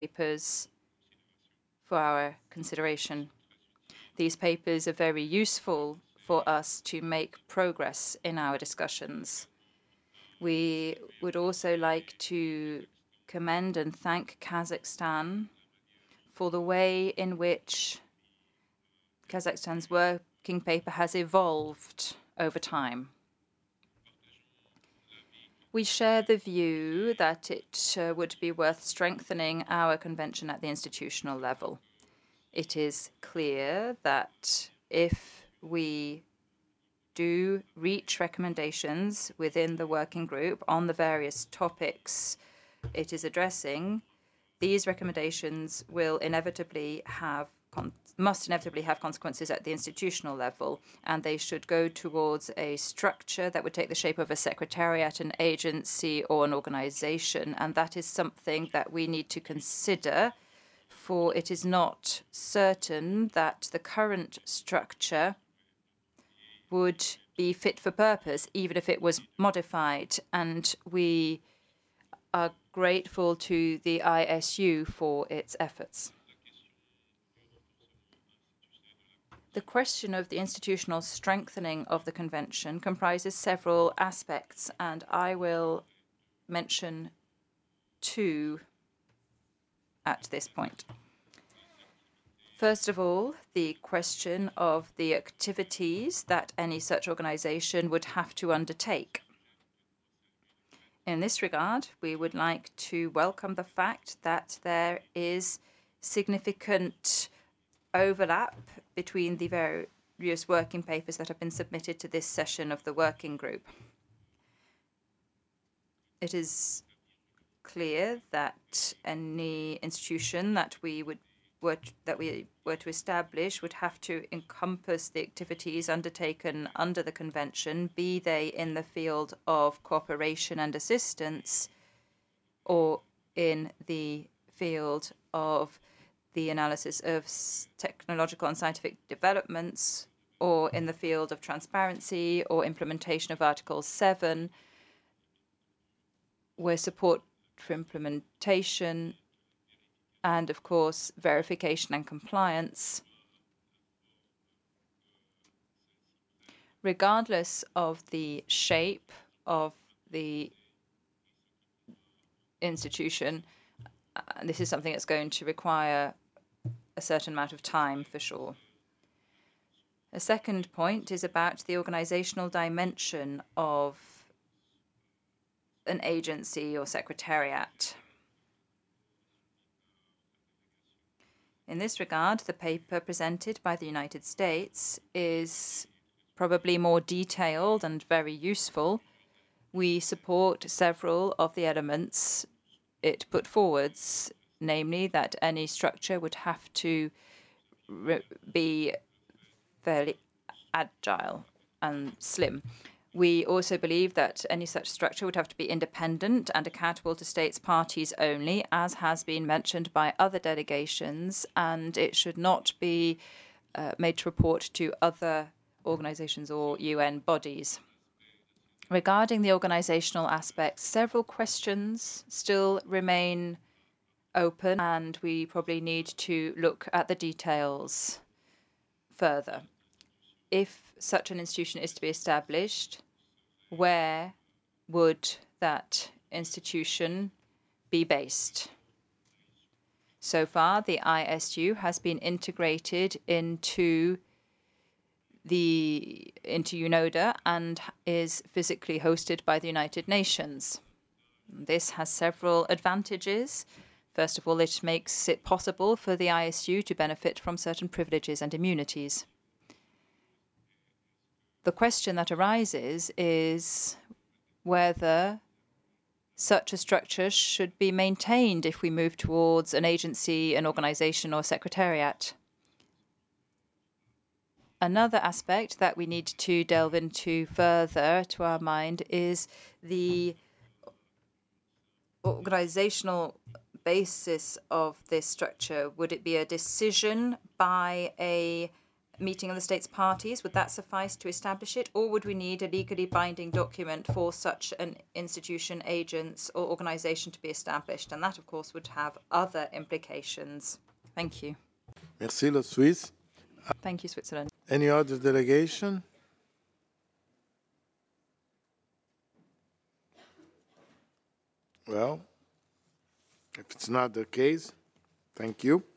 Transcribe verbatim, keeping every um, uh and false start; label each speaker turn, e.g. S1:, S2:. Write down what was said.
S1: papers for our consideration. These papers are very useful for us to make progress in our discussions. We would also like to commend and thank Kazakhstan for the way in which Kazakhstan's working paper has evolved over time. We share the view that it uh, would be worth strengthening our convention at the institutional level. It is clear that if we do reach recommendations within the working group on the various topics it is addressing, these recommendations will inevitably have must inevitably have consequences at the institutional level, and they should go towards a structure that would take the shape of a secretariat, an agency, or an organization. And that is something that we need to consider, for it is not certain that the current structure would be fit for purpose, even if it was modified. And we are grateful to the I S U for its efforts. The question of the institutional strengthening of the Convention comprises several aspects, and I will mention two at this point. First of all, the question of the activities that any such organization would have to undertake. In this regard, we would like to welcome the fact that there is significant overlap between the various working papers that have been submitted to this session of the working group. It is clear that any institution that we would were that we were to establish would have to encompass the activities undertaken under the convention, be they in the field of cooperation and assistance or in the field of the analysis of technological and scientific developments, or in the field of transparency or implementation of Article seven, where support for implementation and, of course, verification and compliance. Regardless of the shape of the institution, uh, this is something that's going to require a certain amount of time for sure. A second point is about the organizational dimension of an agency or secretariat. In this regard, the paper presented by the United States is probably more detailed and very useful. We support several of the elements it put forwards, namely that any structure would have to be fairly agile and slim. We also believe that any such structure would have to be independent and accountable to states parties only, as has been mentioned by other delegations, and it should not be uh, made to report to other organizations or U N bodies. Regarding the organizational aspects, several questions still remain open, and we probably need to look at the details further. If such an institution is to be established, where would that institution be based? So far, the I S U has been integrated into the into UNODA and is physically hosted by the United Nations. This has several advantages. First of all, it makes it possible for the I S U to benefit from certain privileges and immunities. The question that arises is whether such a structure should be maintained if we move towards an agency, an organization, or secretariat. Another aspect that we need to delve into further, to our mind, is the organizational basis of this structure. Would it be a decision by a meeting of the state's parties, would that suffice to establish it, or would we need a legally binding document for such an institution, agents, or organisation to be established? And that, of course, would have other implications. Thank you.
S2: Merci, la Suisse.
S1: Thank you, Switzerland.
S2: Any other delegation? Well, if it's not the case, thank you.